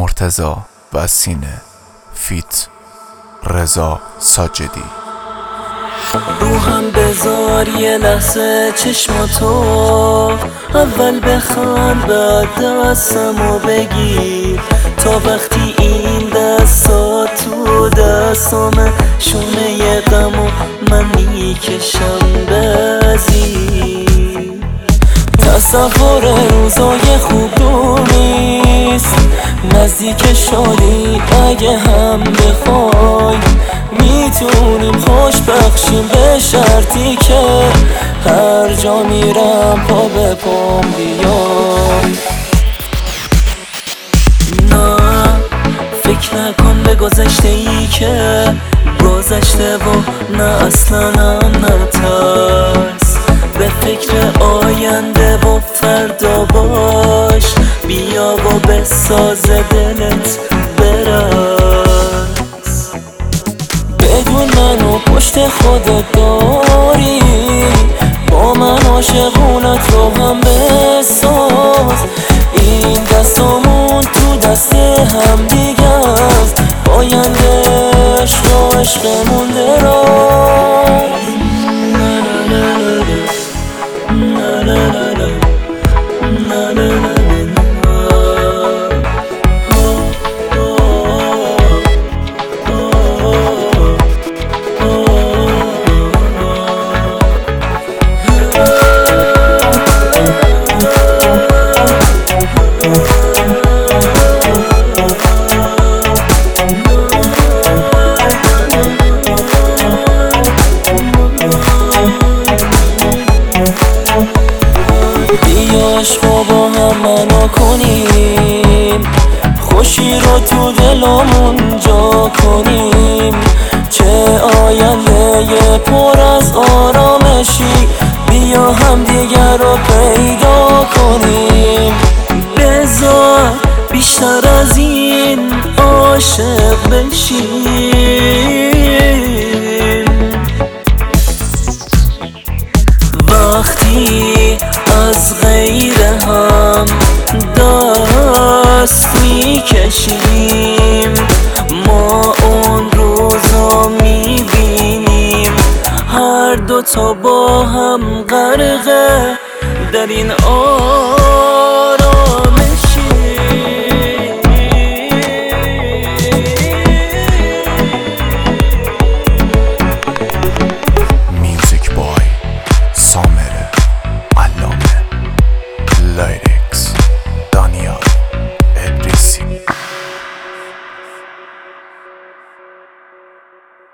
مرتضی و سینه فیت رضا ساجدی. روحم بذار یه لحظه چشماتو، اول بخند بعد دستمو بگیر، تا وقتی این دستا تو دستامه شونه غمو من میکشم بزیر. تصور روزای خوب دور نیست، نزدیک شدی اگه هم بخوای میتونیم خوش بخشیم، به شرطی که هر جا میرم پا به پام بیای. نه فکر نکن به گذشته ای که گذشته و نه اصلا نترس، به فکر آینده و فردا باش، بیا و بساز دلت برس. بدون منو پشت خودت داری، با من عاشقونت رو هم بساز. این دستامون تو دست هم دیگه است، باینده عشق و عشقمون دراز. بیا عشقو با هم منو کنیم، خوشی رو تو دلمون جا کنیم، چه آینده پر از آرامشی، بیا هم دیگر رو پیدا کنیم. بذار بیشتر از این عاشق بشیم، وقتی از غیر هم دست میکشیم، ما اون روزا میبینیم هر دوتا با هم غرقه در این